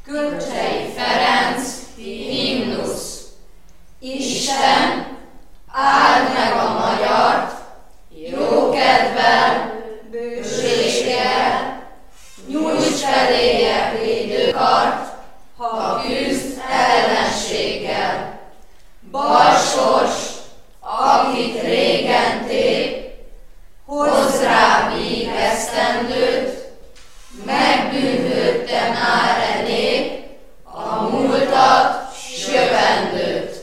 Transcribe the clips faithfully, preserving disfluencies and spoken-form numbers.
Göccsey Ferenc himnusz. Isten, áld meg a magyart, jókedvel, bőséggel, nyújts feléje védőkart, ha küzd ellenséggel. Balsors, akit régen tép, hozz rá víg esztendőt, megbűnhődte már e nép, a múltat s jövendőt.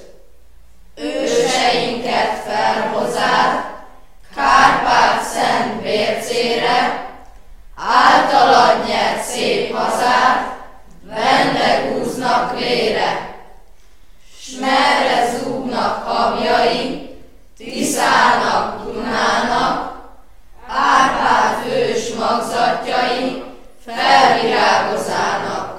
Őseinket felhozár, Kárpát szent bércére, általad nyert szép hazát, vendegúznak vére. S merre zúgnak habjai, Tiszának, Dunának, Árpád ős magzatjai felvirágozának.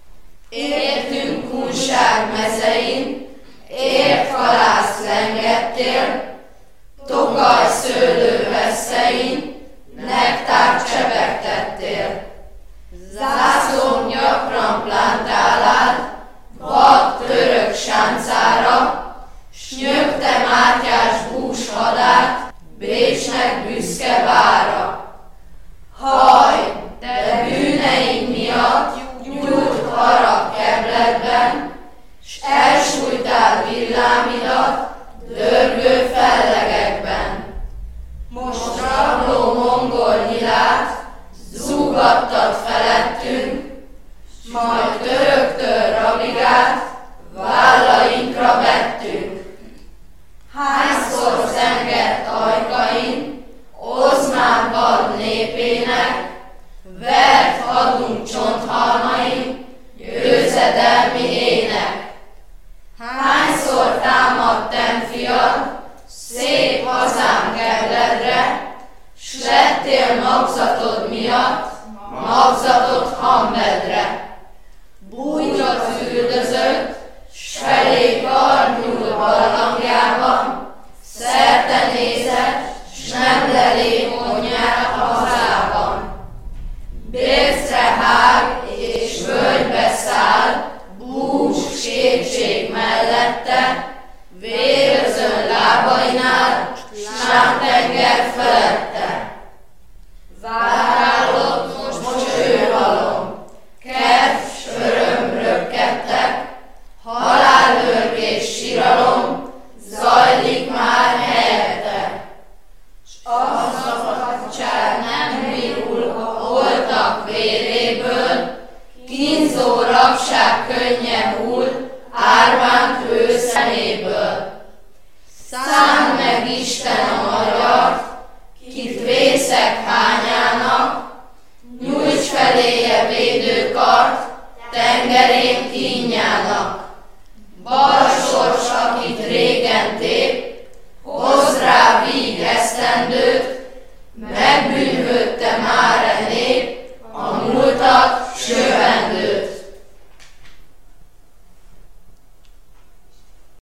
Értünk Kunság mezein, ért halász lengettél, Tokaj szőlő vesszein, nektárt csepegtettél. Zászlón gyakran plántálád, vad török sáncára, s nyögte Mátyás bús hadát, Bécsnek büszke vára. Haj, te bűneid miatt gyújt harag kebledben, s elsújtál villámidat dörgő fellegekben. Most rabló mongol nyilát zúgattad felettünk, s majd töröktől rabigát vállainkra vettünk. Hányszor zengett ajkain, Ozmán vad népének, vert hadunk csonthalmain, győzedelmi ének. Hányszor támadtem fiad, szép hazám Kebledre, s lettél magzatod miatt, magzatod Hamvedre. Bújtott üldözött, s felé kard nyúl barlangjában, szerte nézett, s nem lelép onyár a hazában. Bércre hág és völgybe száll, búcs kétség mellette, vérözön lábainál, slámtenger felette. Várálott most őhalom, kedv s öröm röpkedtek, halálőrg és síralom zajlik már helyette. S az a hadság nem virul a holtak véréből, kínzó rabság könnye hull árvánt ő szeméből. Szánd meg Isten a magyart, kit vészek hányának, nyújts feléje védőkart, tengerén kínjának. Balsors, akit régen tép, hozz rá víg esztendőt, megbűnhődte már